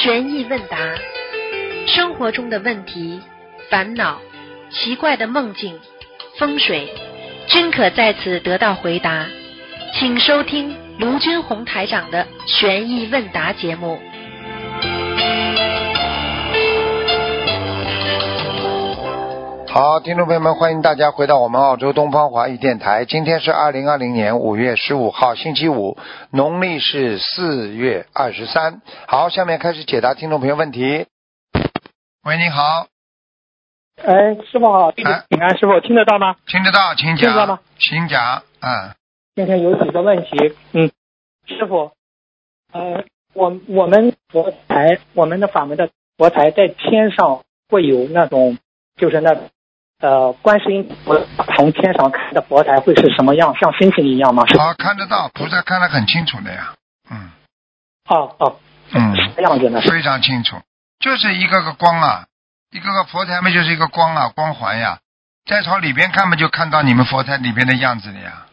悬疑问答，生活中的问题、烦恼、奇怪的梦境、风水，均可在此得到回答。请收听卢军红台长的悬疑问答节目。 好，听众朋友们，欢迎大家回到我们澳洲东方华语电台。今天是2020年5月15号，星期五，农历是4月23。好，下面开始解答听众朋友问题。喂，你好。 哎，师傅好，弟子请安，师傅听得到吗？ 听得到，请讲。 听得到吗？ 请讲。 今天有几个问题，师傅，我们佛台，我们的法门的佛台在天上会有那种，就是那观世音佛从天上开的佛台会是什么样？像星星一样吗？ 好，看得到，菩萨看得很清楚的呀。 什么样子呢？ 非常清楚，就是一个个光啊，一个个佛台嘛，就是一个光啊，光环呀。再朝里边看嘛，就看到你们佛台里边的样子了呀。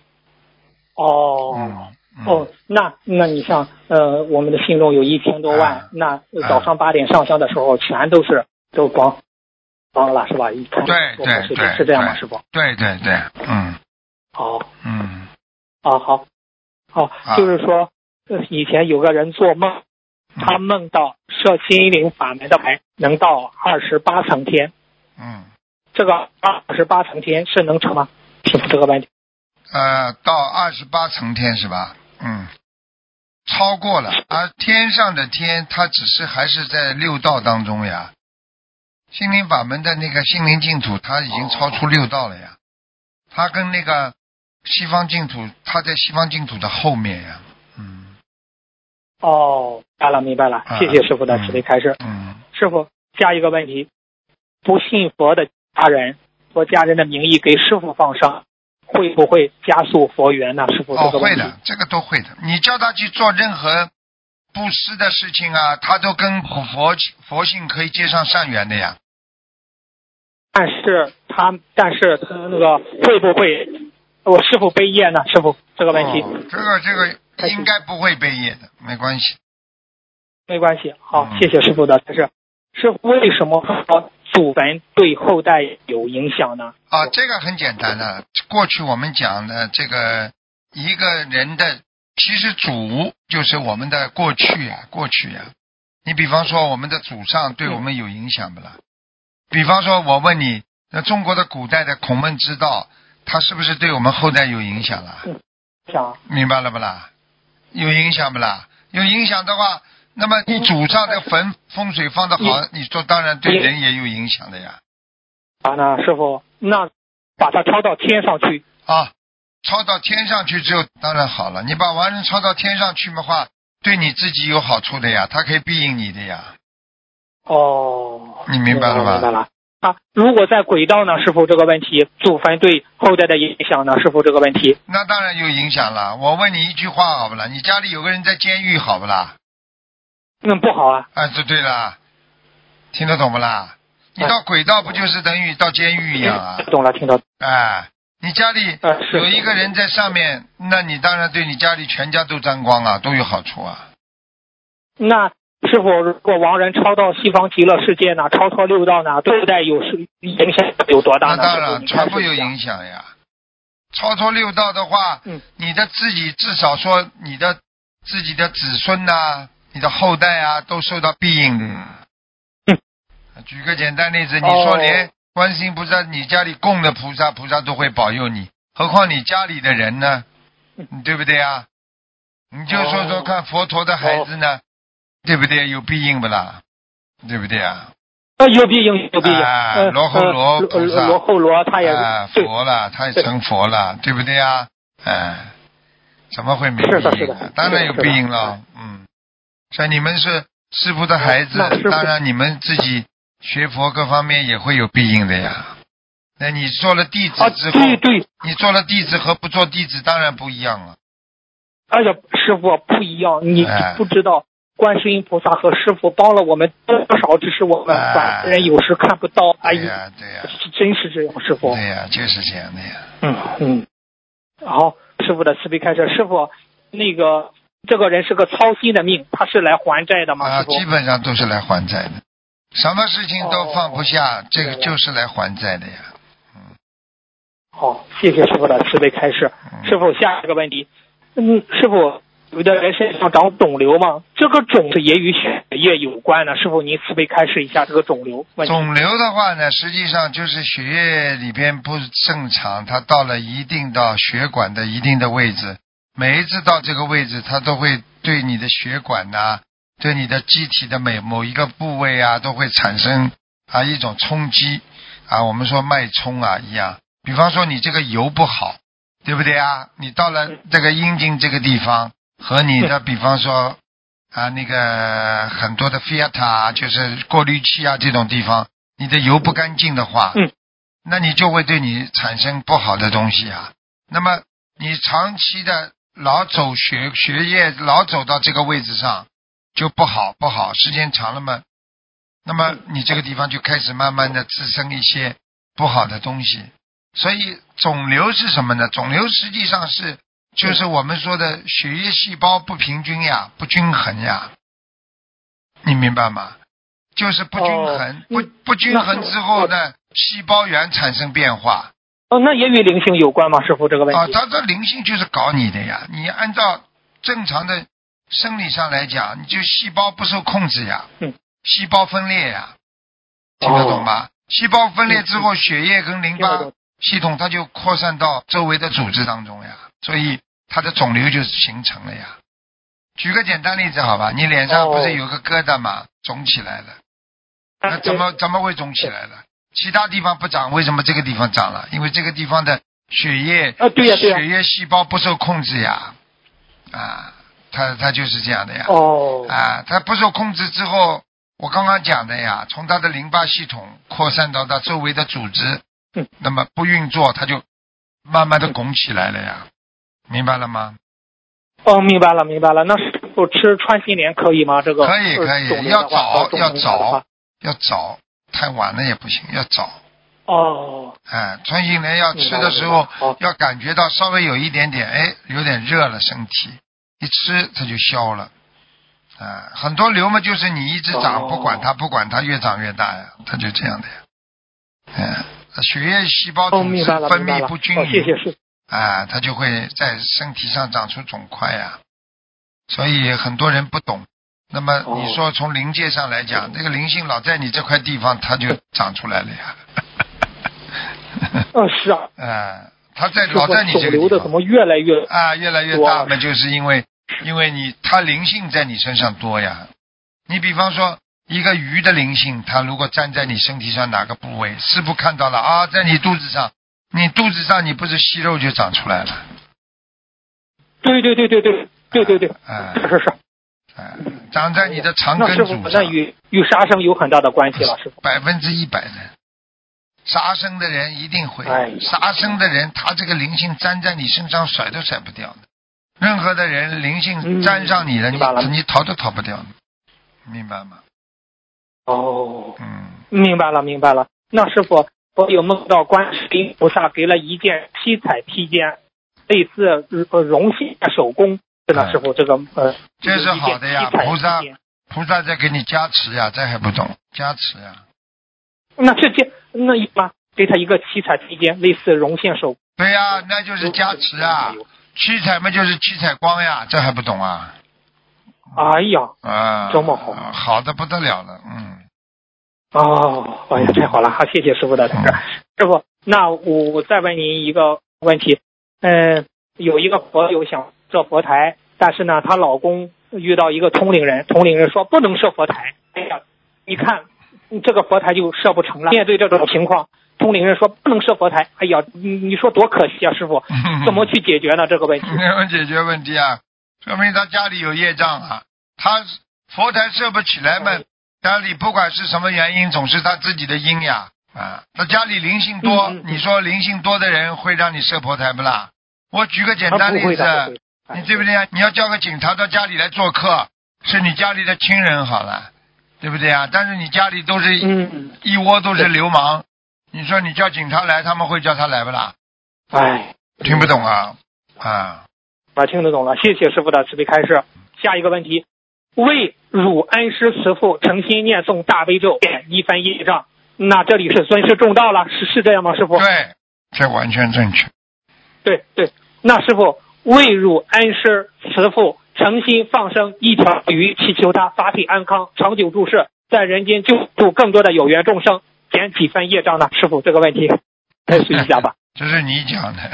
那你像我们的信众有1000多万，那早上8点上香的时候，全都光了，是吧？一看对， 是这样吗，师傅？ 对， 好，就是说，以前有个人做梦，他梦到摄心灵法门的牌能到28层天，这个28层天是能成吗？请这个问题。 到28层天是吧？超过了，而天上的天，它只是还是在6道当中呀。心灵法门的那个心灵净土，它已经超出6道了呀。它跟那个西方净土，它在西方净土的后面呀。 明白了，谢谢师傅的慈悲开示。师傅，下一个问题，不信佛的家人，说家人的名义给师傅放生，会不会加速佛缘呢？师傅， 会的，这个都会的。你叫他去做任何布施的事情啊，他都跟佛性可以接上善缘的呀。 但是他那个会不会我师傅背业呢？师傅，这个问题。 这个应该不会背业的，没关系。 没关系，好，谢谢师傅的。但是师傅为什么说祖坟对后代有影响呢？ 这个很简单的。过去我们讲的这个一个人的，其实祖就是我们的过去呀。你比方说我们的祖上对我们有影响不啦？比方说我问你，那中国的古代的孔孟之道，它是不是对我们后代有影响啦？明白了不啦？有影响不啦？有影响的话，那么你祖上的风水放得好，你说当然对人也有影响的呀。 那师傅，那把它抄到天上去抄到天上去之后当然好了。你把亡人抄到天上去的话，对你自己有好处的呀，它可以庇应你的呀。 你明白了吧？ 明白了。如果在轨道呢，师傅，这个问题祖坟对后代的影响呢？师傅，这个问题那当然有影响了。我问你一句话好不啦？你家里有个人在监狱好不啦？ 不好啊。 这对了，听得懂不啦？你到轨道不就是等于到监狱一样啊？ 懂了，听到。 你家里有一个人在上面，那你当然对你家里全家都沾光啊，都有好处啊。 那师傅，如果亡人超到西方极乐世界呢，超脱6道呢，对后代影响有多大呢？ 那当然全部有影响呀。超脱6道的话，你的自己至少说你的自己的子孙啊，你的后代啊，都受到庇应的。举个简单例子，你说连观世音菩萨你家里供的菩萨都会保佑你，何况你家里的人呢？对不对啊？你就说看佛陀的孩子呢，对不对？有庇应不啦？对不对啊？ 有庇应。 罗睺罗菩萨， 罗睺罗他也佛了，他也成佛了，对不对啊？怎么会没庇应？当然有庇应了。所以你们是师父的孩子，当然你们自己学佛各方面也会有庇应的呀。那你做了弟子之后， 对， 你做了弟子和不做弟子当然不一样了。 师父不一样，你不知道观世音菩萨和师父帮了我们多少，只是我们凡人有时看不到。 对呀， 真是这样，师父。 对呀，就是这样的呀。 好，师父的慈悲开示，师父，那个这个人是个操心的命，他是来还债的吗？师傅？ 基本上都是来还债的，什么事情都放不下，这个就是来还债的呀。 好，谢谢师傅的慈悲开示。师傅，下一个问题，师傅，有的人身上长肿瘤吗？这个肿是也与血液有关的，师傅您慈悲开示一下这个肿瘤问题。 肿瘤的话呢，实际上就是血液里边不正常，它到了一定到血管的一定的位置，每一次到这个位置，它都会对你的血管呐、对你的机体的某一个部位啊，都会产生一种冲击我们说脉冲一样。比方说你这个油不好，对不对啊？你到了这个阴茎这个地方，和你的比方说那个很多的 Fiat 就是过滤器这种地方，你的油不干净的话，那你就会对你产生不好的东西那么你长期的老走血液老走到这个位置上就不好，时间长了嘛，那么你这个地方就开始慢慢的滋生一些不好的东西。所以肿瘤是什么呢？肿瘤实际上就是我们说的血液细胞不平均不均衡你明白吗？就是不均衡，不均衡之后呢，细胞源产生变化。 那也与灵性有关吗？师傅，这个问题？ 它的灵性就是搞你的呀。你按照正常的生理上来讲，你就细胞不受控制细胞分裂听得懂吗？细胞分裂之后，血液跟淋巴系统它就扩散到周围的组织当中所以它的肿瘤就形成了举个简单例子好吧，你脸上不是有个疙瘩吗？肿起来了，那怎么会肿起来了？其他地方不长，为什么这个地方长了？因为这个地方的血液血液细胞不受控制它就是这样的它不受控制之后，我刚刚讲的从它的淋巴系统扩散到它周围的组织那么不运作，它就慢慢的拱起来了明白了吗？ 明白了。那师傅吃穿心莲可以吗？这个可以，要早，太晚了也不行，要早。穿心莲要吃的时候要感觉到稍微有一点点有点热了身体，一吃它就消了很多瘤嘛就是你一直长不管它越长越大它就这样的血液细胞组织分泌不均匀它就会在身体上长出肿块所以很多人不懂。那么你说从灵界上来讲，这个灵性老在你这块地方它就长出来了是它老在你这个地方怎么越来越大嘛，就是因为它灵性在你身上多你比方说一个鱼的灵性，它如果站在你身体上哪个部位，师父看到了在你肚子上，你不是息肉就长出来了。 对，是。 长在你的肠根组上。 那与杀生有很大的关系了，师父。 100%的，杀生的人一定会。杀生的人，他这个灵性粘在你身上甩都甩不掉的。任何的人灵性粘上你了，你逃都逃不掉的，明白吗？明白了。那师傅，我有梦到观世音菩萨给了一件七彩披肩，类似绒线手工。师傅，这是好的呀，菩萨在给你加持这还不懂加持那一般给他一个七彩披肩，类似绒线手。 对那就是加持七彩嘛就是七彩光这还不懂哎呀这么好， 好的不得了了哎呀，太好了，好，谢谢师傅的师傅。那我再问您一个问题，有一个佛友想设佛台，但是呢，她老公遇到一个通灵人说不能设佛台。你看这个佛台就设不成了。面对这种情况，通灵人说不能设佛台。哎呀，你说多可惜师傅，怎么去解决呢？这个问题？ 没有解决问题说明他家里有业障他佛台设不起来嘛，家里不管是什么原因，总是他自己的因他家里灵性多，你说灵性多的人会让你设佛台不啦？我举个简单例子，你对不对你要叫个警察到家里来做客，是你家里的亲人好了，对不对但是你家里都是一窝都是流氓，你说你叫警察来，他们会叫他来不啦？ 哎， 听不懂听得懂了，谢谢师傅的慈悲开示。下一个问题，为汝恩师慈父诚心念诵大悲咒，一番业障，那这里是尊师重道了，是这样吗，师傅？ 对，这完全正确。 对，那师傅为汝恩师慈父诚心放生一条鱼，祈求他法体安康，长久住世，在人间救助更多的有缘众生，减几分业障呢？师傅，这个问题开始一下吧。 这是你讲的。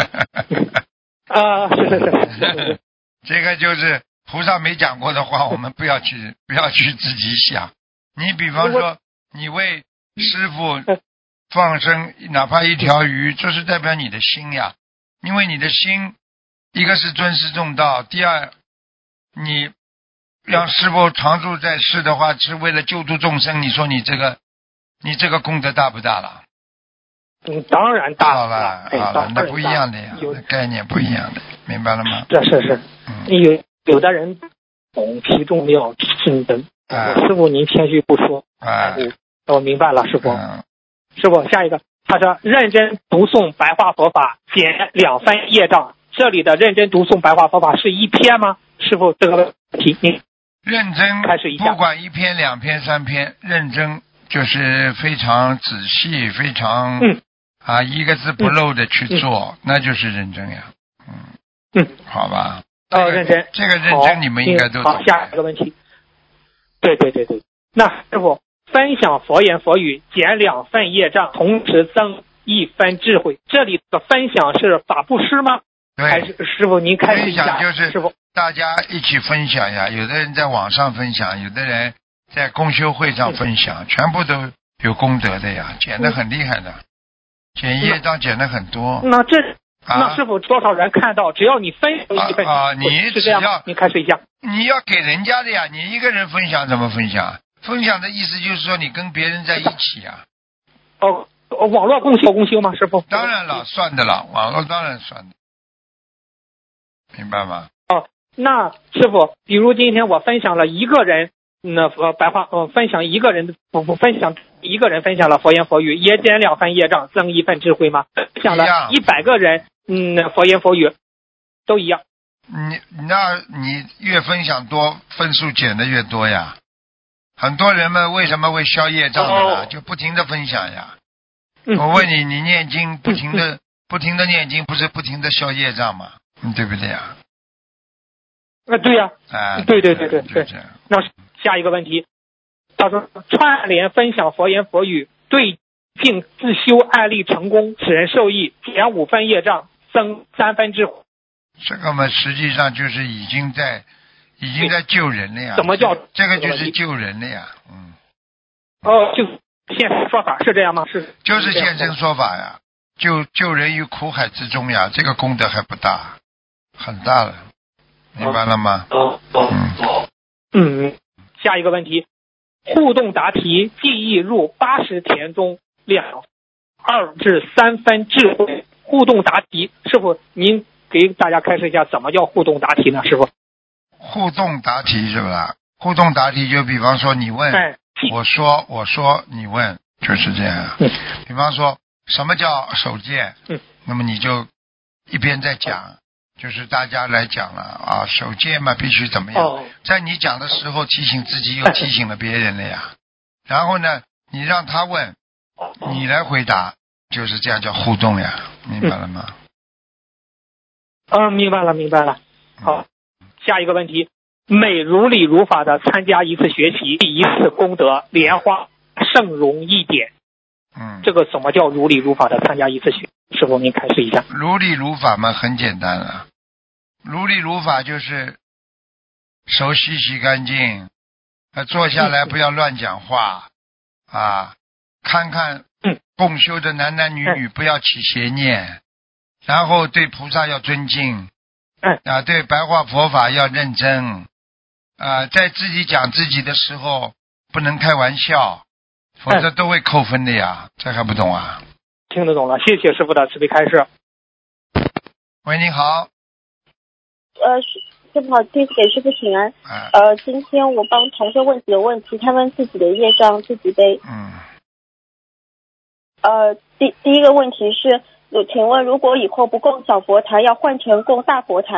是。 这个就是菩萨没讲过的话，我们不要去自己想。你比方说，你为师父放生哪怕一条鱼，这是代表你的心呀。因为你的心，一个是尊师重道，第二，你让师父常住在世的话，是为了救度众生。你说你这个功德大不大了？ 当然大好了，那不一样的呀，那概念不一样的，明白了吗？ 这是，有的人懂其重要轻重。师傅您谦虚不说。我明白了，师傅。师傅，下一个，他说认真读诵白话佛法减2分业障，这里的认真读诵白话佛法是一篇吗？师傅，这个问题您认真开始一下。 不管1篇、2篇、3篇，认真就是非常仔细，非常一个字不漏的去做，那就是认真呀。好吧。 认真。 这个认真你们应该都懂。 好，下一个问题。对。那师傅，分享佛言佛语减2分业障，同时增1分智慧，这里的分享是法布施吗？ 对。 还是师傅您开始一下？ 分享就是师傅大家一起分享呀，有的人在网上分享，有的人在公修会上分享，全部都有功德的呀，减得很厉害的，减业障减得很多。 那师傅多少人看到？只要你分享一份你是这样吗？你开始一下。 你要给人家的呀，你一个人分享怎么分享？分享的意思就是说你跟别人在一起呀。 网络共修吗？师傅？ 当然了，算的了，网络当然算的，明白吗？ 那师傅，比如今天我分享了一个人，白话分享一个人分享一个人分享了佛言佛语，也减2分业障，增1分智慧吗？分享了100个人，佛言佛语都一样。 你越分享多，分数减的越多呀。很多人们为什么会消业障的呢？就不停的分享呀。我问你，你念经不停的念经，不是不停的消业障吗？对不对呀？ 对呀。对。那下一个问题，他说串联分享佛言佛语，对境自修案例成功，使人受益，减5分业障，增3分智慧。 这个嘛，实际上就是已经在救人了呀。 怎么叫这个就是救人了呀？ 就现身说法是这样吗？ 就是现身说法呀，救人于苦海之中呀，这个功德还不大，很大了，明白了吗？ 下一个问题，互动答题记忆入80田中2至3分智慧。互动答题，师傅您给大家开示一下，怎么叫互动答题呢？师傅， 互动答题是吧？互动答题就比方说你问，我说你问，就是这样。比方说什么叫手戒？那么你就一边在讲，就是大家来讲了手戒嘛必须怎么样，在你讲的时候提醒自己，又提醒了别人了呀。然后呢，你让他问，你来回答，就是这样叫互动呀，明白了吗？ 明白了。好，下一个问题，每如理如法的参加一次学习，一次功德，莲花胜容一点。这个什么叫如理如法的参加一次学？师傅您开示一下。 如理如法嘛，很简单了。如理如法就是手洗干净，坐下来不要乱讲话看看共修的男男女女不要起邪念，然后对菩萨要尊敬对白话佛法要认真在自己讲自己的时候不能开玩笑，否则都会扣分的呀。这还不懂啊？ 听得懂了，谢谢师傅的慈悲开示。 喂，你好。 师傅好，弟子给师傅请安。今天我帮同学问几个问题，他们自己的业障自己背。第一个问题是，请问如果以后不供小佛台，要换成供大佛台，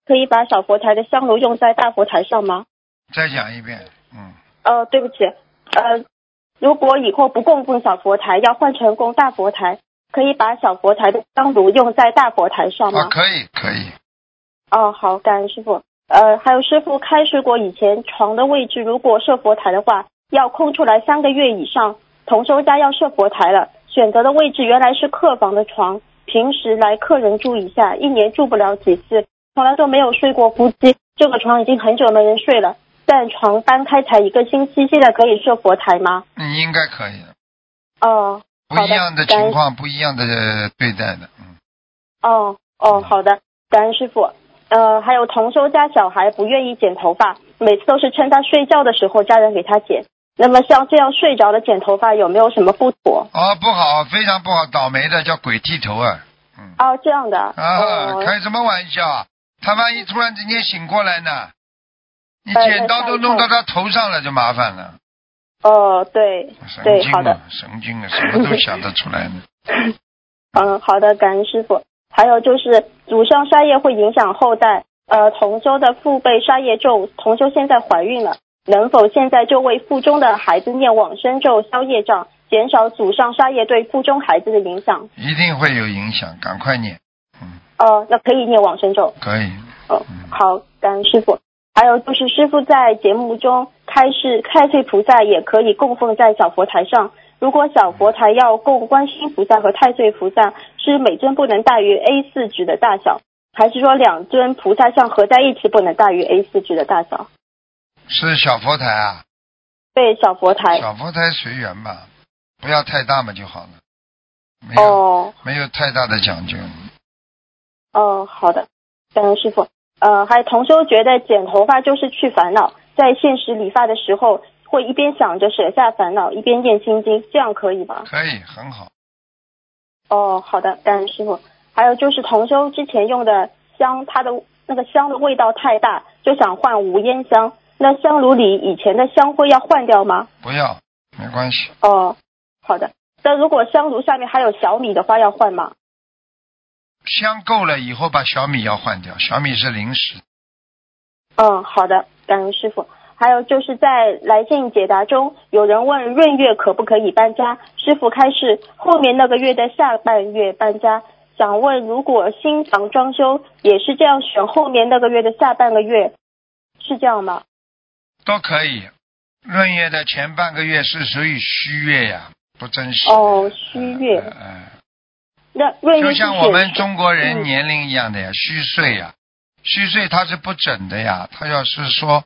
可以把小佛台的香炉用在大佛台上吗？ 再讲一遍。 对不起，如果以后不供奉小佛台，要换成供大佛台，可以把小佛台的香炉用在大佛台上吗？ 可以。 好，感恩师父。还有师父开示过，以前床的位置如果设佛台的话，要空出来3个月以上。同修家要设佛台了，选择的位置原来是客房的床，平时来客人住一下，1年住不了几次，从来都没有睡过夫妻。这个床已经很久没人睡了，但床搬开才1个星期，现在可以设佛台吗？ 应该可以。 不一样的情况，不一样的对待的。 好的，感恩师父。还有同修家小孩不愿意剪头发，每次都是趁他睡觉的时候家人给他剪。那么像这样睡着的剪头发有没有什么不妥？ 不好，非常不好，倒霉的叫鬼剃头啊。 这样的。 开什么玩笑？他万一突然之间醒过来呢？你剪刀都弄到他头上了，就麻烦了。 对，好的。 神经啊，什么都想得出来呢。 好的，感恩师父。还有就是祖上杀业会影响后代，同修的父辈杀业重，同修现在怀孕了，能否现在就为腹中的孩子念往生咒消业障，减少祖上杀业对腹中孩子的影响？ 一定会有影响，赶快念。 那可以念往生咒。 可以。 好，感恩师父。还有就是师父在节目中开示，太岁菩萨也可以供奉在小佛台上。如果小佛台要供观世音菩萨和太岁菩萨，是每尊不能大于 A4 纸的大小，还是说2尊菩萨像合在一起不能大于 A4 纸的大小？ 是小佛台啊？ 对，小佛台。 小佛台随缘吧，不要太大嘛就好了，没有太大的讲究。 好的，感恩师父。还有同修觉得剪头发就是去烦恼，在现实理发的时候会一边想着舍下烦恼，一边念心经，这样可以吗？ 可以，很好。 好的，感恩师父。还有就是同修之前用的香，它的那个香的味道太大，就想换无烟香。那香炉里以前的香灰要换掉吗？ 不要，没关系。 好的。那如果香炉下面还有小米的话，要换吗？ 香够了以后把小米要换掉，小米是零食。 好的，感恩师父。还有就是在来信解答中，有人问闰月可不可以搬家，师父开示后面那个月的下半月搬家。想问如果新房装修也是这样选后面那个月的下半个月，是这样吗？ 都可以。闰月的前半个月是属于虚月呀，不真实。 虚月。那闰月就像我们中国人年龄一样的呀，虚岁呀，虚岁它是不整的呀，它要是说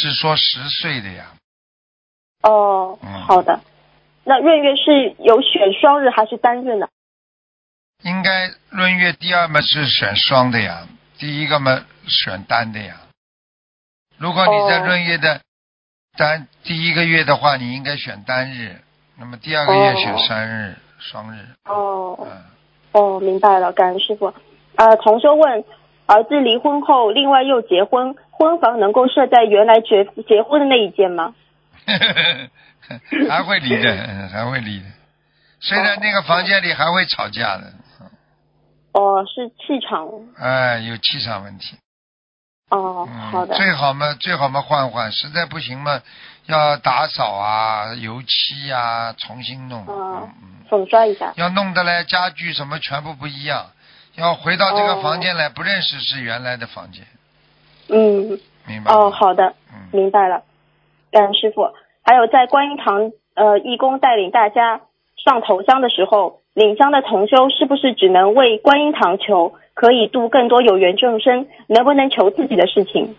10岁的呀。 好的。那闰月是有选双日还是单日呢？ 应该闰月第2嘛是选双的呀，第1个嘛选单的呀。如果你在闰月的第1个月的话，你应该选单日，那么第2个月选3日，双日。 明白了，感恩师父。同修问，儿子离婚后另外又结婚，婚房能够设在原来结婚的那一间吗？ 还会离的，还会离的。虽然那个房间里还会吵架的。 是气场。 有气场问题。 好的。 最好嘛换，实在不行嘛，要打扫啊，油漆啊，重新弄。 粉刷一下。 要弄得来家具什么全部不一样，要回到这个房间来，不认识是原来的房间。明白。 好的。明白了，感恩师父。还有在观音堂义工带领大家上头香的时候，领香的同修是不是只能为观音堂求，可以度更多有缘众生，能不能求自己的事情？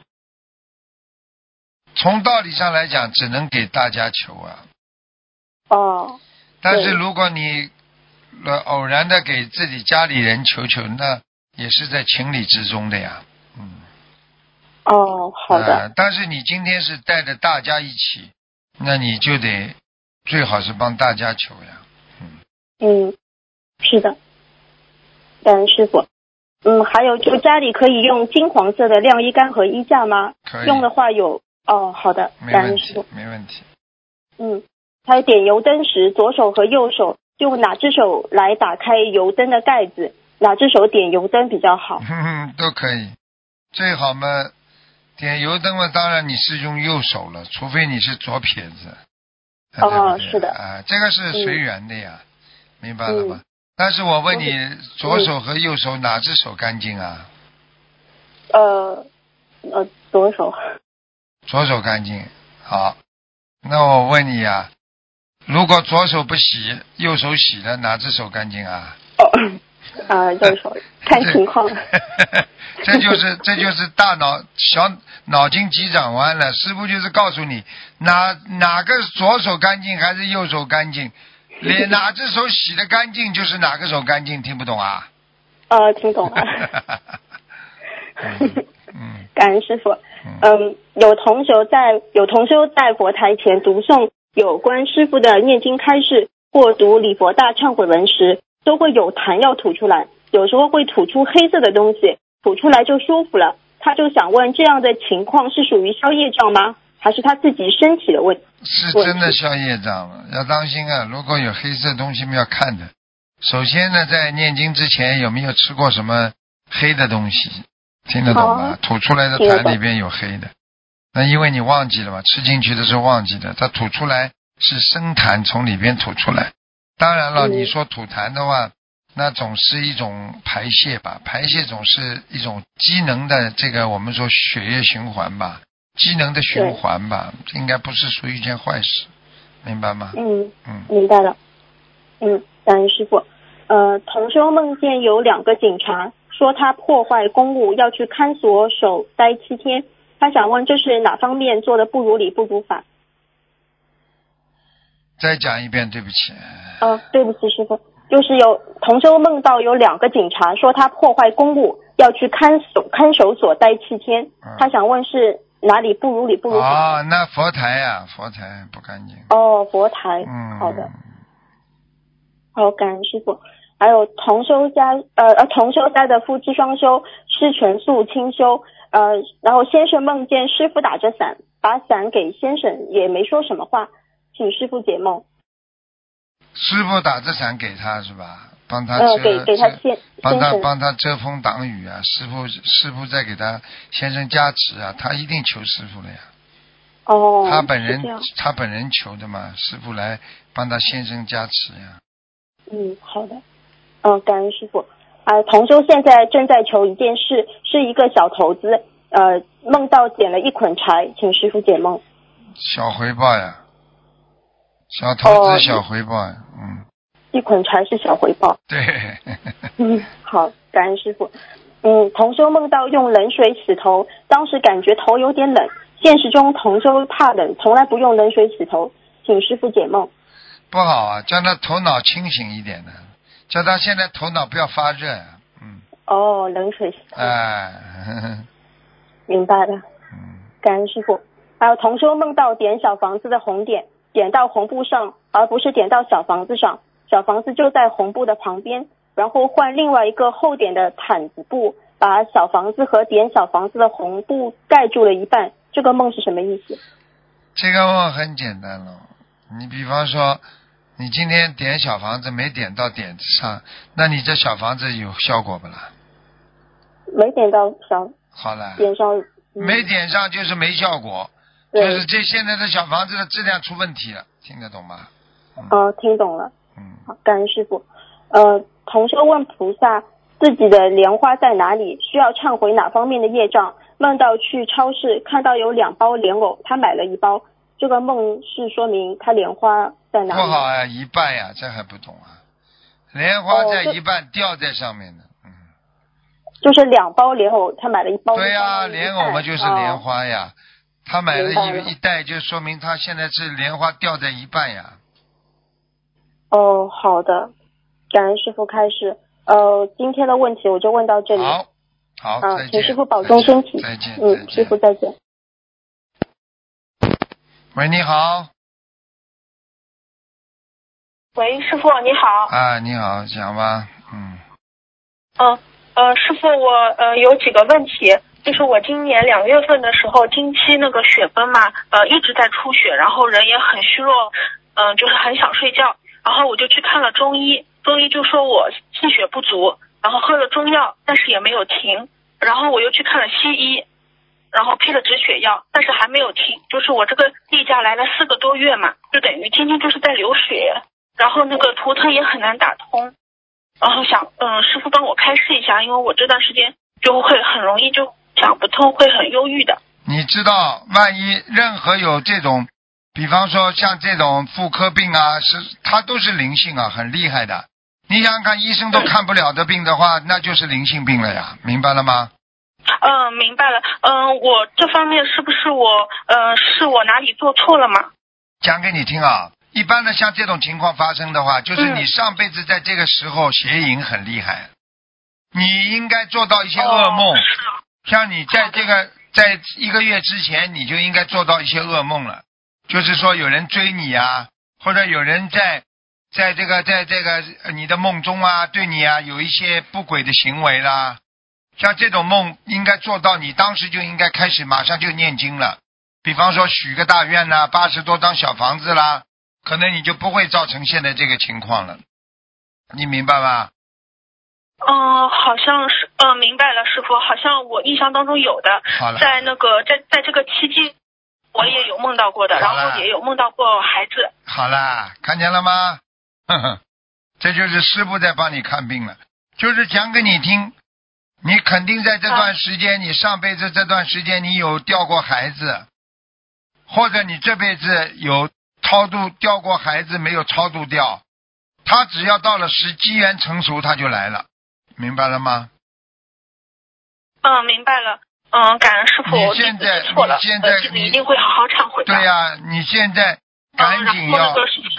从道理上来讲只能给大家求啊。但是如果你偶然的给自己家里人求，那也是在情理之中的呀。 好的。 但是你今天是带着大家一起，那你就得最好是帮大家求呀。 是的，感恩师父。还有就家里可以用金黄色的晾衣杆和衣架吗？ 可以。 用的话有。好的，感恩师父。 没问题。 还有点油灯时，左手和右手用哪只手来打开油灯的盖子，哪只手点油灯比较好？ 都可以， 最好嘛，点油灯嘛，当然你是用右手了，除非你是左撇子。对不对是的。 啊，这个是随缘的呀，明白了吗？但是我问你，左手和右手哪只手干净啊？ 左手。 左手干净。好，那我问你呀，如果左手不洗，右手洗了，哪只手干净啊？ 右手，看情况。 这就是大脑筋急转弯了。师傅就是告诉你，哪个左手干净还是右手干净，哪只手洗得干净就是哪个手干净，听不懂啊？ 听懂了。 嗯， 感恩师傅。有同修在佛台前读诵有关师傅的念经开示或读礼佛大忏悔文时，都会有痰要吐出来，有时候会吐出黑色的东西，吐出来就舒服了。他就想问，这样的情况是属于消业障吗？还是他自己身体的问题？ 是真的消业障了，要当心啊！如果有黑色东西，要看的。首先呢，在念经之前有没有吃过什么黑的东西？听得懂吗？吐出来的痰里边有黑的，那因为你忘记了嘛，吃进去的时候忘记的，它吐出来是生痰从里边吐出来。当然了，你说吐痰的话，那总是一种排泄吧，排泄总是一种机能的这个我们说血液循环吧，机能的循环吧，应该不是属于一件坏事，明白吗？ 明白了。感恩师傅。同修梦见有2个警察说他破坏公物，要去看守所待7天，他想问这是哪方面做的不如理不如法？ 再讲一遍，对不起。 对不起师傅，就是有同修梦到有2个警察说他破坏公物，要去看守所待7天，他想问是哪里不如理不如法？ 那佛台呀，佛台不干净。 佛台。好的。好，感恩师傅。还有同修家的夫妻双修是全素清修，然后先生梦见师傅打着伞，把伞给先生，也没说什么话，请师傅解梦。 师傅打着伞给他是吧？帮他给他帮他遮风挡雨啊！师傅在给他先生加持啊，他一定求师傅了呀。他本人求的嘛，师傅来帮他先生加持呀。 好的。感恩师傅。同修现在正在求一件事，是一个小头子，梦到捡了一捆柴，请师傅解梦。 小回报呀，小头子小回报呀。 一捆柴是小回报。 对。 好，感恩师傅。同修梦到用冷水洗头，当时感觉头有点冷，现实中同修怕冷，从来不用冷水洗头，请师傅解梦。 不好啊，叫他头脑清醒一点的，叫他现在头脑不要发热。 冷水洗头。明白了。感恩师傅。还有同修梦到点小房子的红点，点到红布上，而不是点到小房子上，小房子就在红布的旁边，然后换另外一个厚点的毯子布，把小房子和点小房子的红布盖住了一半。这个梦是什么意思？ 这个梦很简单了，你比方说你今天点小房子没点到点子上，那你这小房子有效果不啦？ 没点到好了， 点上。 没点上就是没效果，就是这现在的小房子的质量出问题了，听得懂吗？ 听懂了。好，感恩师傅。同修问菩萨自己的莲花在哪里，需要忏悔哪方面的业障？梦到去超市看到有2包莲藕，他买了1包，这个梦是说明他莲花在哪里？ 不好呀，一半呀，这还不懂啊？莲花在一半掉在上面的。 就是2包莲藕，他买了1包。 对呀，莲藕嘛就是莲花呀，他买了一袋，就说明他现在是莲花掉在一半呀。 好的，感恩师傅开示。今天的问题我就问到这里。 好，再见。 请师傅保重身体。 再见。 师傅再见。 喂，你好。 喂，师傅你好。 你好，讲吧。 师傅，我有几个问题，就是我今年2月份的时候，经期那个血崩嘛，一直在出血，然后人也很虚弱，就是很想睡觉，然后我就去看了中医，中医就说我气血不足，然后喝了中药，但是也没有停， 然后我又去看了西医，然后批了止血药，但是还没有停，就是我这个例假来了4个多月嘛，就等于天天就是在流血，然后那个图腾也很难打通，然后想师傅帮我开示一下，因为我这段时间就会很容易就想不通，会很忧郁的。 你知道，万一任何有这种，比方说像这种妇科病啊，它都是灵性啊，很厉害的。你想想看，医生都看不了的病的话，那就是灵性病了呀，明白了吗？ 明白了。我这方面是不是是我哪里做错了吗？ 讲给你听啊。一般的像这种情况发生的话，就是你上辈子在这个时候邪淫很厉害，你应该做到一些噩梦。像你在1个月之前，你就应该做到一些噩梦了，就是说有人追你啊，或者有人在这个你的梦中啊，对你啊有一些不轨的行为啦。像这种梦应该做到，你当时就应该开始马上就念经了。比方说许个大愿啦，80多张小房子啦，可能你就不会造成现在这个情况了。你明白吗？ 好像是，明白了，师傅，好像我印象当中有的，在那个在这个期间，我也有梦到过的，然后也有梦到过孩子。 好啦，看见了吗？呵呵，这就是师父在帮你看病了，就是讲给你听。你肯定在这段时间，你上辈子这段时间你有掉过孩子，或者你这辈子有超度掉过孩子没有超度掉，他只要到了机缘成熟他就来了，明白了吗？ 明白了。感恩师傅，我弟子错了，弟子一定会好好忏悔的。 对呀，你现在赶紧要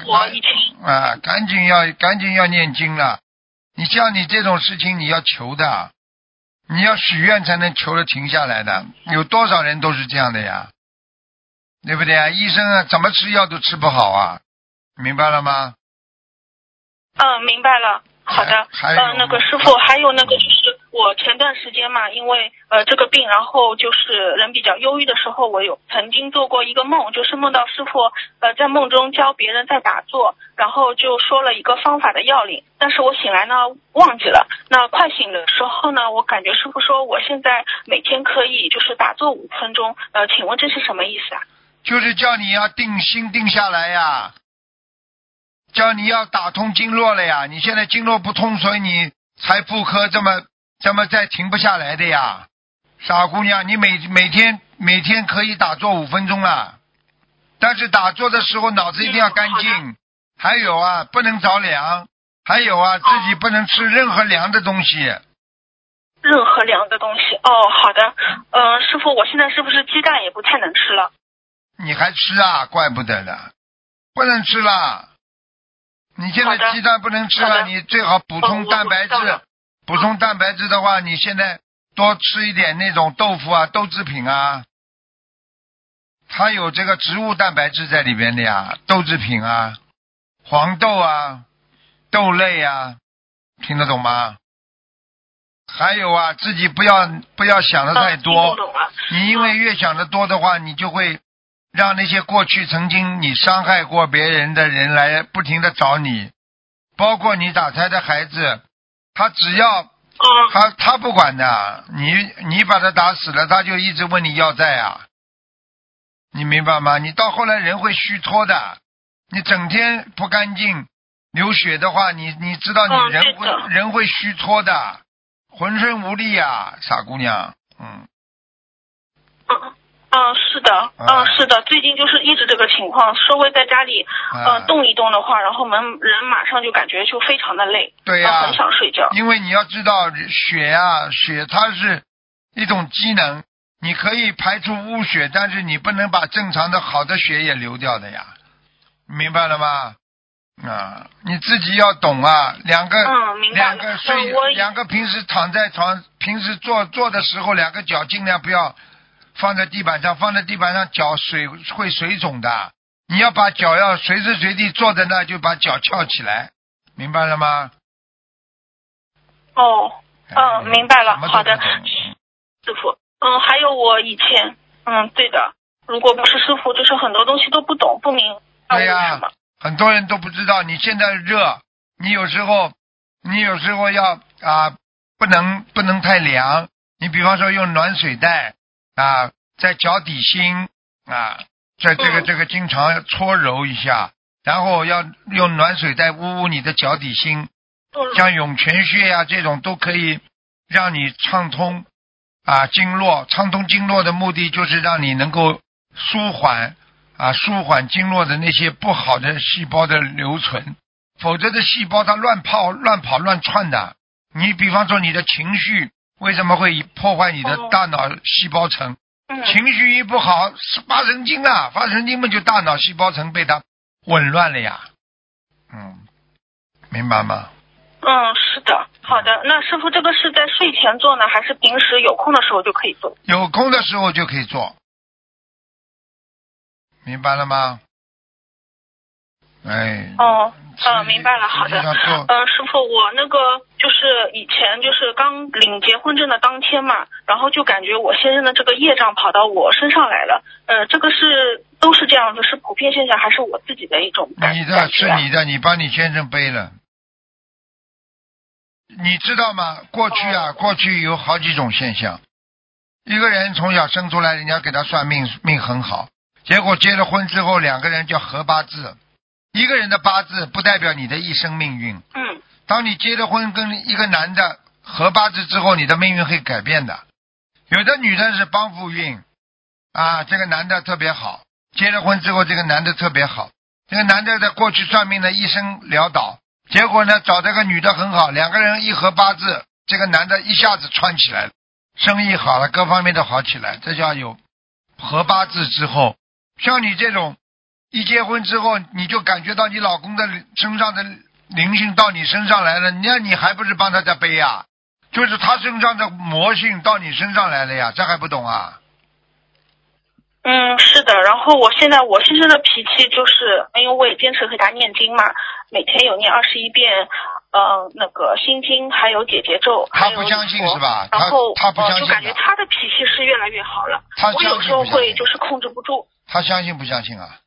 赶紧要念经了。你像你这种事情你要求的，你要许愿才能求得停下来的，有多少人都是这样的呀，对不对啊？医生啊怎么吃药都吃不好啊，明白了吗？ 明白了。好的。那个师傅，还有那个就是我前段时间嘛，因为这个病，然后就是人比较忧郁的时候，我有曾经做过一个梦，就是梦到师傅在梦中教别人在打坐，然后就说了一个方法的要领，但是我醒来呢忘记了。那快醒的时候呢，我感觉师傅说我现在每天可以就是打坐5分钟，请问这是什么意思啊？ 就是叫你要定心定下来呀，叫你要打通经络了呀，你现在经络不通，所以你才妇科这么再停不下来的呀，傻姑娘，你每天可以打坐5分钟了，但是打坐的时候脑子一定要干净，还有啊不能着凉，还有啊自己不能吃任何凉的东西。 任何凉的东西。好的。师傅，我现在是不是鸡蛋也不太能吃了？ 你还吃啊？怪不得了，不能吃了。你现在鸡蛋不能吃了，你最好补充蛋白质。补充蛋白质的话，你现在多吃一点那种豆腐啊、豆制品啊，它有这个植物蛋白质在里边的呀，豆制品啊、黄豆啊、豆类啊，听得懂吗？还有啊，自己不要想的太多，你因为越想的多的话，你就会让那些过去曾经你伤害过别人的人来不停的找你，包括你打胎的孩子，他只要他不管的，你把他打死了，他就一直问你要债啊，你明白吗？你到后来人会虚脱的，你整天不干净流血的话，你知道你人会虚脱的，浑身无力啊，傻姑娘。 是的。是的，最近就是一直这个情况，稍微在家里动一动的话，然后人马上就感觉就非常的累， 对呀， 很想睡觉。 因为你要知道血它是一种机能，你可以排出污血，但是你不能把正常的好的血也流掉的呀，明白了吗？你自己要懂啊，两个平时躺在床，平时坐的时候，两个脚尽量不要放在地板上，放在地板上脚会水肿的，你要把脚要随时随地坐在那就把脚翘起来，明白了吗？ 明白了。好的，师傅。还有我以前对的，如果不是师傅，就是很多东西都不懂不明白。 对呀，很多人都不知道，你现在热，你有时候要不能太凉， 你比方说用暖水袋啊，在脚底心啊，在这个经常搓揉一下，然后要用暖水袋捂捂你的脚底心，像涌泉穴啊这种都可以让你畅通啊经络。畅通经络的目的就是让你能够舒缓经络的那些不好的细胞的留存，否则的细胞它乱跑乱窜的。你比方说你的情绪为什么会破坏你的大脑细胞层？情绪一不好，发神经了，发神经嘛就大脑细胞层被它紊乱了呀。明白吗？ 是的，好的。那师傅，这个是在睡前做呢，还是平时有空的时候就可以做？ 有空的时候就可以做，明白了吗？ 明白了，好的。师傅，我那个就是以前就是刚领结婚证的当天嘛，然后就感觉我先生的这个业障跑到我身上来了。这个都是这样子，是普遍现象，还是我自己的一种感觉？ 是你的，你帮你先生背了。你知道吗？过去有好几种现象。一个人从小生出来，人家给他算命很好，结果结了婚之后，两个人叫合八字。一个人的八字不代表你的一生命运。当你结了婚跟一个男的合八字之后，你的命运会改变的。有的女的是帮夫运啊，这个男的特别好，结了婚之后这个男的特别好，这个男的在过去算命的一生潦倒，结果呢找这个女的很好，两个人一合八字，这个男的一下子窜起来了，生意好了，各方面都好起来，这叫有合八字之后。像你这种一结婚之后，你就感觉到你老公的身上的灵性到你身上来了，那你还不是帮他在背啊？就是他身上的魔性到你身上来了呀，这还不懂啊？ 是的。然后我先生的脾气就是，因为我也坚持给他念经嘛，每天有念21遍那个心经，还有解结咒。 他不相信是吧？ 然后他不相信， 就感觉他的脾气是越来越好了。我有时候会就是控制不住。 他相信不相信啊？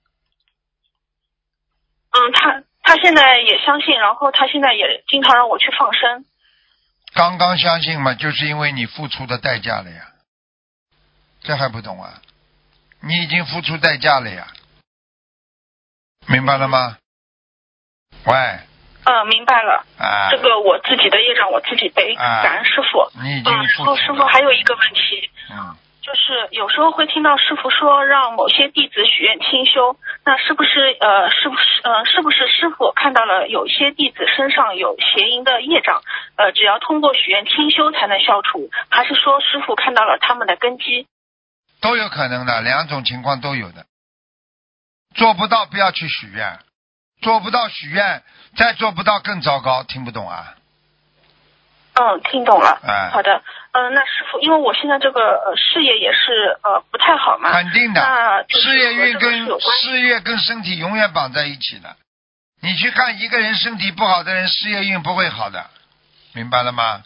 他现在也相信，然后他现在也经常让我去放生。 刚刚相信嘛，就是因为你付出的代价了呀，这还不懂啊？你已经付出代价了呀，明白了吗？喂。 明白了。这个我自己的业障我自己背，感恩师傅。 你已经付出了。 师傅还有一个问题。就是有时候会听到师傅说让某些弟子许愿清修，那是不是师傅看到了有些弟子身上有邪淫的业障，只要通过许愿清修才能消除，还是说师傅看到了他们的根基？ 都有可能的，两种情况都有的。做不到不要去许愿，做不到许愿，再做不到更糟糕，听不懂啊？ 听懂了。好的。那师傅，因为我现在这个事业也是不太好嘛。 肯定的。 那事业跟身体永远绑在一起的。你去看一个人身体不好的人，事业运不会好的，明白了吗？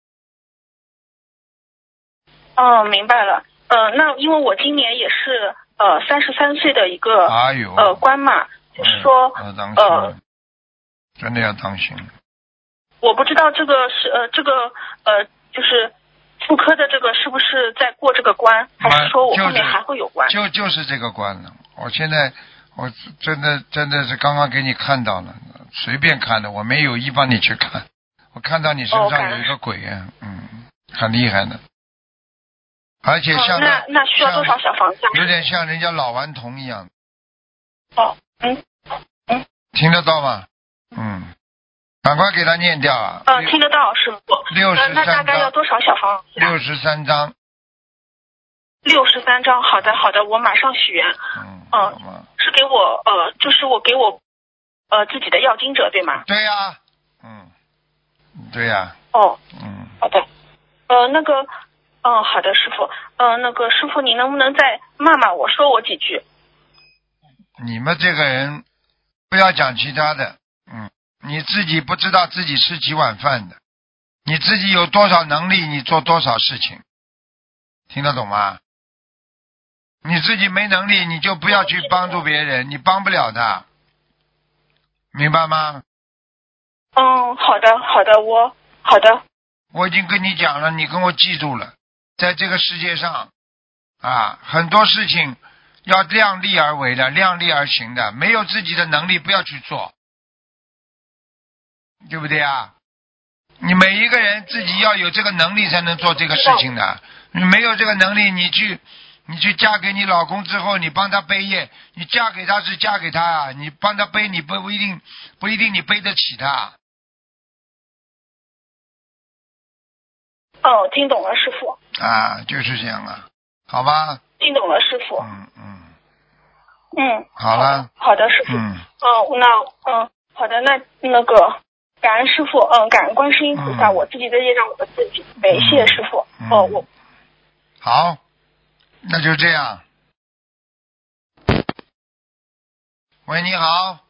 明白了。那因为我今年也是33岁的一个官嘛，就是说真的要当心。 我不知道这个是就是妇科的这个是不是在过这个关，还是说我后面还会有关？ 就是这个关了。我现在我真的是刚刚给你看到了，随便看的，我没有意帮你去看。我看到你身上有一个鬼啊，很厉害的，而且像那需要多少小房子？ 有点像人家老顽童一样。听得到吗？赶快给他念掉啊！ 听得到，师傅。那大概要多少小房子 ？63张。 63张，好的，我马上许愿。是给我就是我给我自己的要经者对吗？ 对呀。对呀。 好的。那个好的，师傅。那个师傅，你能不能再骂我，说我几句？ 你们这个人不要讲其他的。你自己不知道自己吃几碗饭的，你自己有多少能力，你做多少事情，听得懂吗？你自己没能力，你就不要去帮助别人，你帮不了的，明白吗？ 好的，我已经跟你讲了，你跟我记住了， 在这个世界上啊，很多事情要量力而为的，量力而行的，没有自己的能力不要去做，对不对啊？你每一个人自己要有这个能力才能做这个事情的，你没有这个能力，你去嫁给你老公之后，你帮他背业，你嫁给他是嫁给他啊，你帮他背，你不一定你背得起他。 哦，听懂了，师傅。 啊，就是这样啊，好吧。 听懂了，师傅。 好了。 好的，师傅。好的，那个，感恩师傅，感恩观世音菩萨，我自己的业障我自己背，谢谢师傅。 好，那就这样。喂，你好。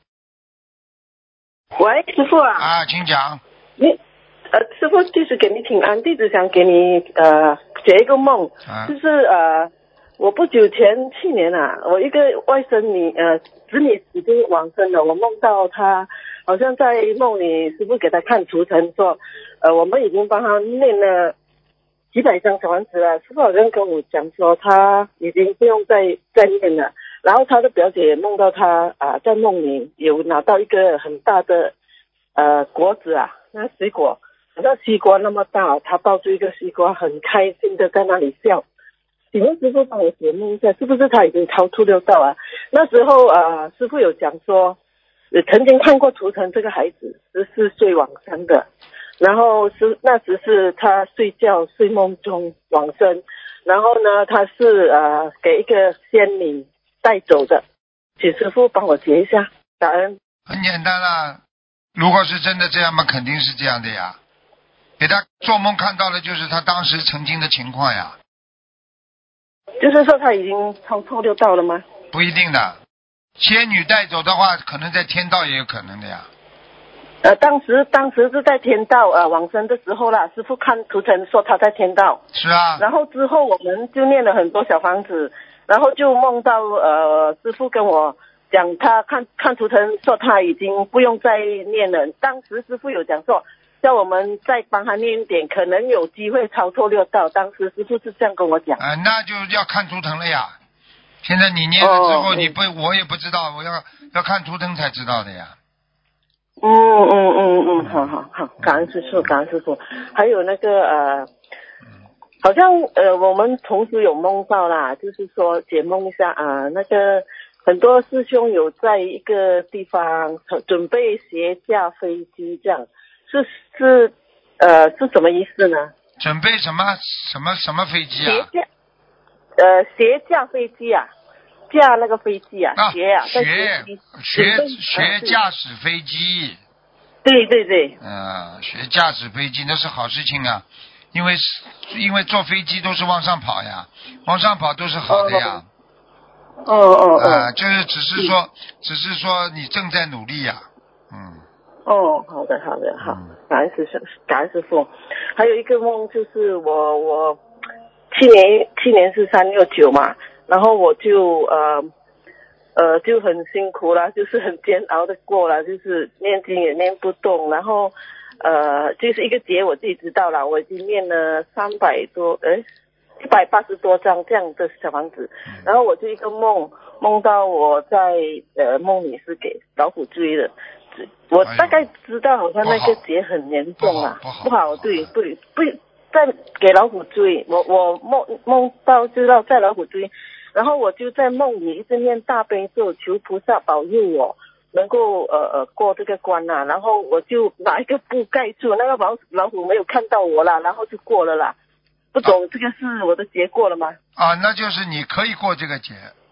喂，师傅啊。 啊，请讲。 师傅，弟子给你请安，弟子想给你解一个梦，就是我不久前去年啊，我一个外甥女子女已经往生了，我梦到她好像在梦里，师傅给她看图腾说，我们已经帮她念了几百张小房子了，师傅好像跟我讲说她已经不用再念了，然后她的表姐梦到她在梦里有拿到一个很大的果子啊，那水果。好像西瓜那么大，他抱住一个西瓜，很开心的在那里笑。请问师傅帮我解梦一下，是不是他已经超出6道啊？那时候师傅有讲说，曾经看过图腾这个孩子14岁往生的，然后那时是他睡梦中往生，然后呢他是给一个仙女带走的，请师傅帮我解一下，感恩。 很简单啦，如果是真的这样嘛，肯定是这样的呀。给他做梦看到的就是他当时曾经的情况呀。 就是说他已经超出6道了吗？ 不一定的，仙女带走的话，可能在天道也有可能的呀。 当时是在天道往生的时候啦，师父看图腾说他在天道。 是啊。 然后之后我们就念了很多小房子，然后就梦到师父跟我讲，他看图腾说他已经不用再念了。当时师父有讲说，叫我们再帮他念一点，可能有机会超脱6道。当时师父是这样跟我讲。 那就要看图腾了呀。现在你念了之后，我也不知道，我要看图腾才知道的呀。 好，感恩师父，感恩师父。还有那个好像我们同时有梦到啦，就是说解梦一下那个很多师兄有在一个地方准备斜驾飞机，这样是什么意思呢？ 准备什么飞机啊？ 斜驾飞机啊，驾那个飞机啊， 学驾驶飞机。 对。 学驾驶飞机那是好事情啊，因为坐飞机都是往上跑呀，往上跑都是好的呀。就是只是说你正在努力呀。 好的，好，感恩师父。还有一个梦就是我去年是369嘛，然后我就就很辛苦啦，就是很煎熬的过了，就是念经也念不动，然后就是一个节我自己知道了，我已经念了180多张这样的小房子，然后我就一个梦到我在梦里是给老虎追的。我大概知道好像那个结很严重啊，不好，对，不再给老虎追，我梦到知道在老虎追，然后我就在梦里一直念大悲咒，求菩萨保佑我能够过这个关啊，然后我就拿一个布盖住，那个老虎没有看到我啦，然后就过了啦。不懂这个是我的劫过了吗？ 那就是你可以过这个劫。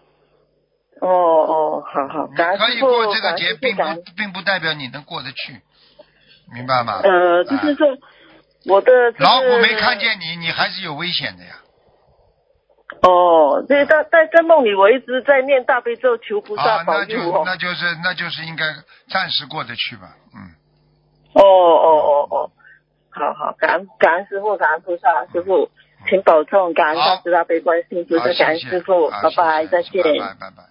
好， 可以过这个劫，并不代表你能过得去，明白吗？ 就是说我的老虎没看见你，你还是有危险的呀。 对，在梦里我一直在念大悲咒，求菩萨保佑我。 那就是应该暂时过得去吧。 好，感恩师父，感恩菩萨，师父请保重，感恩大慈大悲观世音菩萨，感恩师父，拜拜，再见。 拜拜。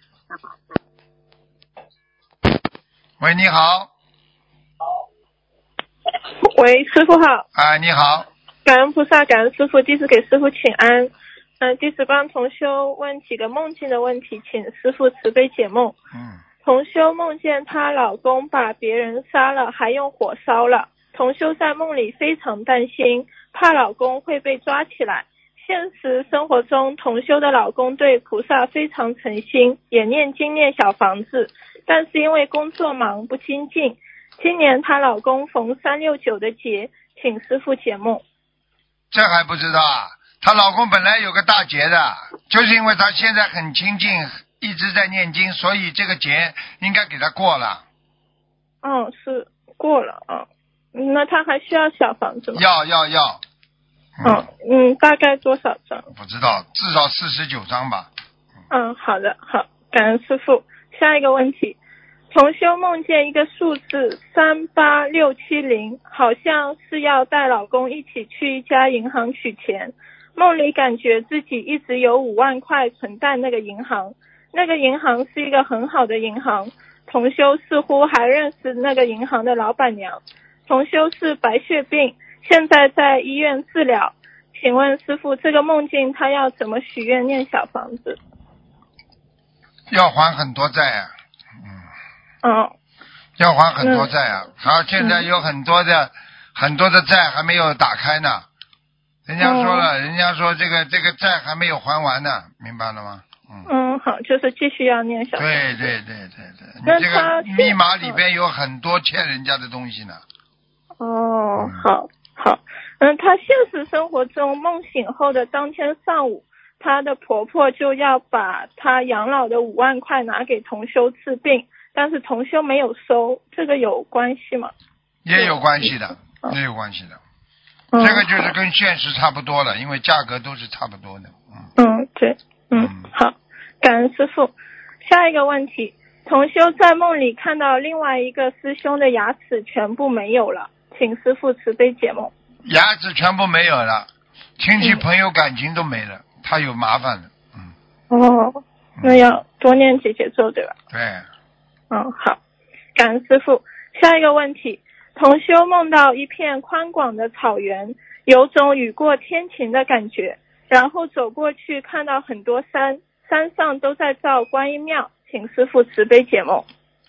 喂，你好。 喂，师傅好。 你好。 感恩菩萨，感恩师父，弟子给师父请安。弟子帮同修问几个梦境的问题，请师父慈悲解梦。同修梦见她老公把别人杀了，还用火烧了。同修在梦里非常担心，怕老公会被抓起来。现实生活中，同修的老公对菩萨非常诚心，也念经念小房子，但是因为工作忙不精进。今年她老公逢369的节，请师父解梦。 这还不知道啊？她老公本来有个大劫的，就是因为她现在很清净，一直在念经，所以这个劫应该给她过了。 是过了啊。那她还需要小房子吗？ 要。 大概多少张？ 不知道，至少49张吧。 好的，好，感恩师父。下一个问题，同修梦见一个数字38670，好像是要带老公一起去一家银行取钱。梦里感觉自己一直有5万块存在那个银行，那个银行是一个很好的银行，同修似乎还认识那个银行的老板娘。同修是白血病，现在在医院治疗，请问师父，这个梦境他要怎么许愿念小房子？ 要还很多债啊。要还很多债啊。好，现在有很多的债还没有打开呢。人家说了，人家说这个债还没有还完呢，明白了吗？ 好，就是继续要念小房子。 对。你这个密码里边有很多欠人家的东西呢。 好。她现实生活中梦醒后的当天上午，她的婆婆就要把她养老的5万块拿给同修治病，但是同修没有收，这个有关系吗？ 也有关系的。这个就是跟现实差不多了，因为价格都是差不多的。 对。好，感恩师父。下一个问题，同修在梦里看到另外一个师兄的牙齿全部没有了，请师父慈悲解梦。 牙齿全部没有了，亲戚朋友感情都没了，他有麻烦的。 那要多念姐姐咒对吧？ 对。 好，感恩师父。下一个问题，同修梦到一片宽广的草原，有种雨过天晴的感觉，然后走过去看到很多山上都在造观音庙，请师父慈悲解梦。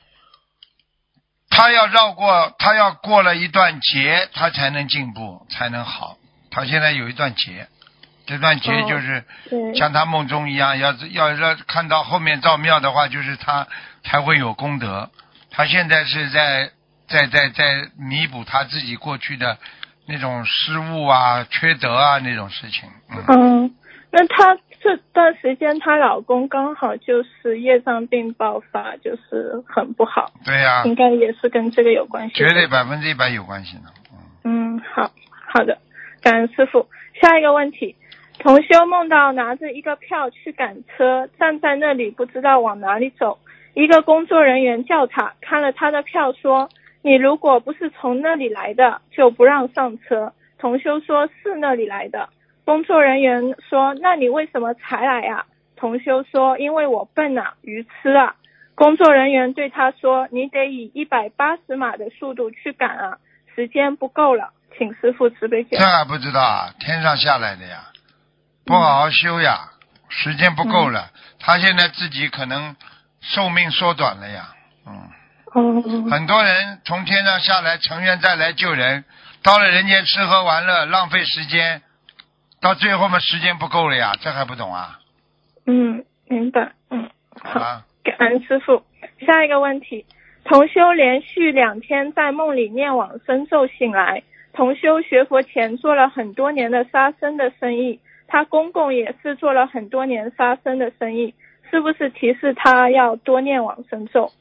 他要过了一段劫，他才能进步，才能好。他现在有一段劫，这段劫就是像他梦中一样，要看到后面造庙的话，就是他才会有功德。他现在是在弥补他自己过去的那种失误啊、缺德啊那种事情。 那她这段时间她老公刚好就是业障病爆发，就是很不好。 对呀。 应该也是跟这个有关系。 绝对100%有关系的。 好的，感恩师父。下一个问题，同修梦到拿着一个票去赶车，站在那里不知道往哪里走。一个工作人员叫他，看了他的票说，你如果不是从那里来的就不让上车。同修说是那里来的。工作人员说，那你为什么才来啊？同修说，因为我笨啊，愚痴啊。工作人员对他说，你得以180码的速度去赶啊，时间不够了，请师父慈悲解。 这还不知道啊？天上下来的呀，不好好修呀，时间不够了。他现在自己可能寿命缩短了呀。很多人从天上下来，成愿再来救人，到了人间吃喝玩乐，浪费时间，到最后嘛时间不够了呀，这还不懂啊？ 明白。好，感恩师父。下一个问题，同修连续2天在梦里念往生咒醒来。同修学佛前做了很多年的杀生的生意，他公公也是做了很多年杀生的生意，是不是提示他要多念往生咒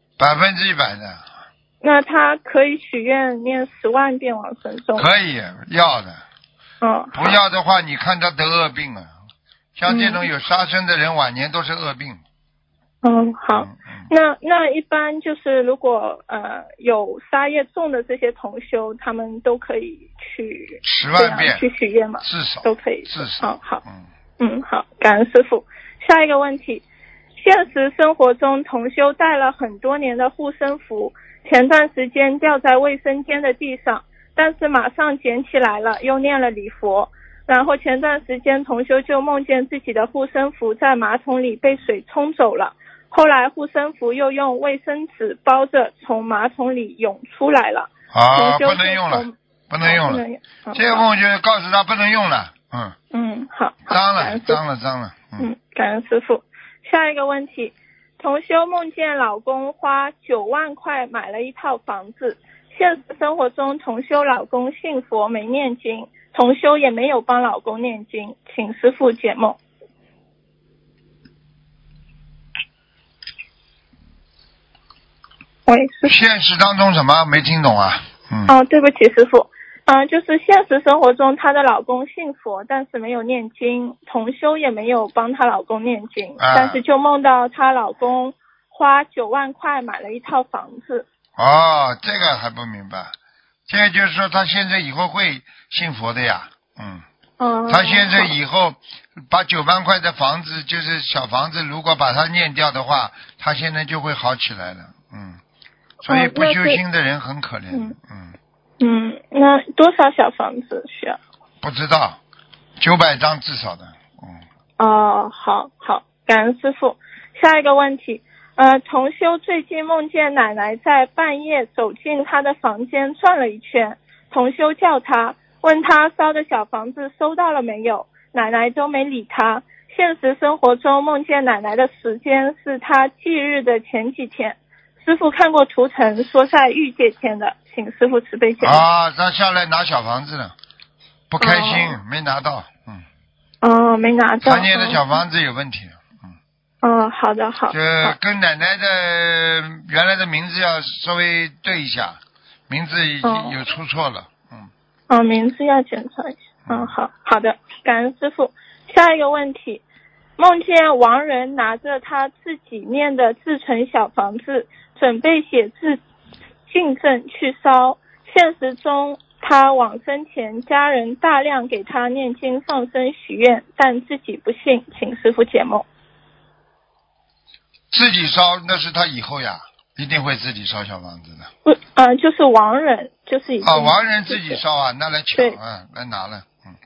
？100%的。 那他可以许愿念10万遍往生咒？ 可以，要的。不要的话，你看他得恶病啊。像这种有杀生的人，晚年都是恶病。 好。那一般就是如果有杀业重的这些同修，他们都可以去 10万遍去许愿吗？ 至少都可以。 至少。 好。好，感恩师父。下一个问题，现实生活中同修带了很多年的护身符，前段时间掉在卫生间的地上， 但是马上捡起来了，又念了礼佛。然后前段时间同修就梦见自己的护身符在马桶里被水冲走了，后来护身符又用卫生纸包着从马桶里涌出来了。 不能用了，不能用了。这个梦就告诉他不能用了。 好。 脏了。 感恩师父。下一个问题，同修梦见老公花9万块买了一套房子，现实生活中同修老公信佛没念经，同修也没有帮老公念经，请师父解梦。喂， 现实当中什么没听懂啊？ 对不起师父，就是现实生活中她的老公信佛，但是没有念经，同修也没有帮她老公念经，但是就梦到她老公花9万块买了一套房子。 这个还不明白，这个就是说他现在以后会信佛的呀。他现在以后把9万块的房子，就是小房子，如果把它念掉的话，他现在就会好起来了。所以不修心的人很可怜。 那多少小房子需要？ 不知道，900张至少的。 好，感恩师父。下一个问题，同修最近梦见奶奶在半夜走进她的房间转了一圈，同修叫她，问她烧的小房子收到了没有，奶奶都没理她。现实生活中梦见奶奶的时间是她忌日的前几天，师父看过图腾说在欲界天的，请师父慈悲解梦。 他下来拿小房子了，不开心，没拿到。 没拿到。 他念的小房子有问题。 好的。 这跟奶奶的原来的名字要稍微对一下，名字已经有出错了。 名字要检查一下。好的，感恩师父。下一个问题，梦见亡人拿着他自己念的自存小房子，准备写字进证去烧。现实中他往生前家人大量给他念经放生许愿，但自己不信，请师父解梦。 自己烧那是他以后呀，一定会自己烧小房子的。 不，就是亡人，就是已经亡人自己烧啊，那来抢来拿了。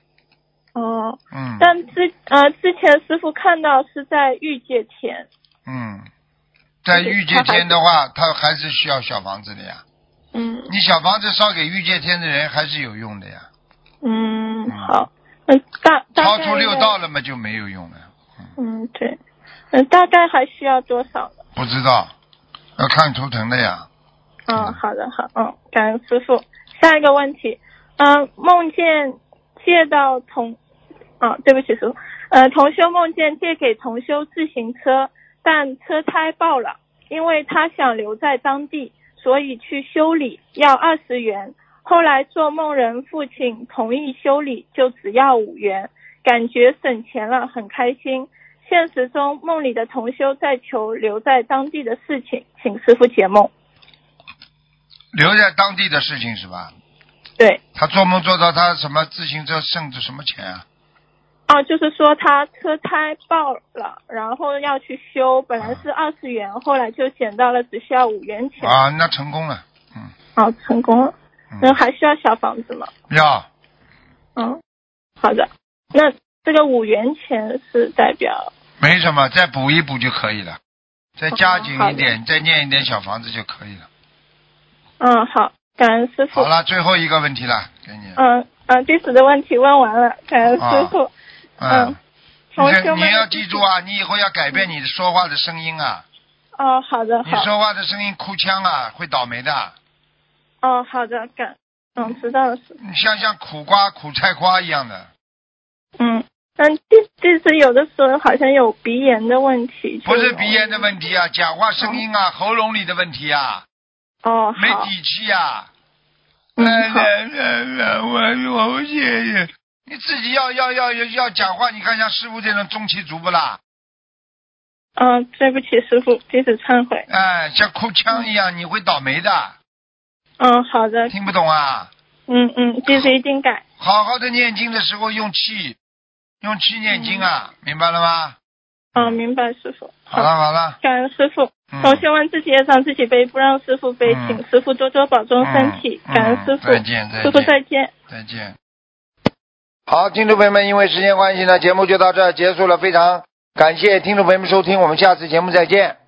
但之前师父看到是在欲界天。 在欲界天的话，他还是需要小房子的呀。你小房子烧给欲界天的人还是有用的呀。 好。 超出6道了嘛就没有用了。 对。大概还需要多少呢？ 不知道，要看图腾的呀。 好的，感恩师父。下一个问题，梦见借到对不起师父，同修梦见借给同修自行车，但车胎爆了，因为他想留在当地，所以去修理，要20元。后来做梦人父亲同意修理，就只要5元，感觉省钱了，很开心。现实中梦里的同修在求留在当地的事情，请师父解梦。 留在当地的事情是吧？ 对。 他做梦做到他什么自行车剩着什么钱啊？ 就是说他车胎爆了，然后要去修，本来是20元，后来就减到了只需要5元钱。 那成功了。 成功了。那还需要小房子吗？ 要。 好的。那这个5元钱是代表没什么，再补一补就可以了，再加紧一点，再念一点小房子就可以了。 好，感恩师父。 好了，最后一个问题了，给你。 第10的问题问完了，感恩师父。 你要记住啊，你以后要改变你说话的声音啊。 好的。 你说话的声音哭腔啊，会倒霉的。 好的，知道了。 你像苦瓜、苦菜瓜一样的。 弟子有的时候好像有鼻炎的问题。 不是鼻炎的问题啊，讲话声音啊，喉咙里的问题啊。没底气啊。我不信。你自己要讲话，你看像师父这种中气足不啦？ 对不起师父，弟子忏悔。 像哭腔一样，你会倒霉的。 好的。 听不懂啊？ 弟子一定改。 好好的念经的时候用气念经啊，明白了吗？ 明白师傅。 好了， 感恩师傅。同学们自己也让自己背，不让师傅背，请师傅多多保重身体。感恩师傅。 再见。 师傅再见。 再见。好，听众朋友们，因为时间关系呢，节目就到这儿结束了。非常感谢听众朋友们收听，我们下次节目再见。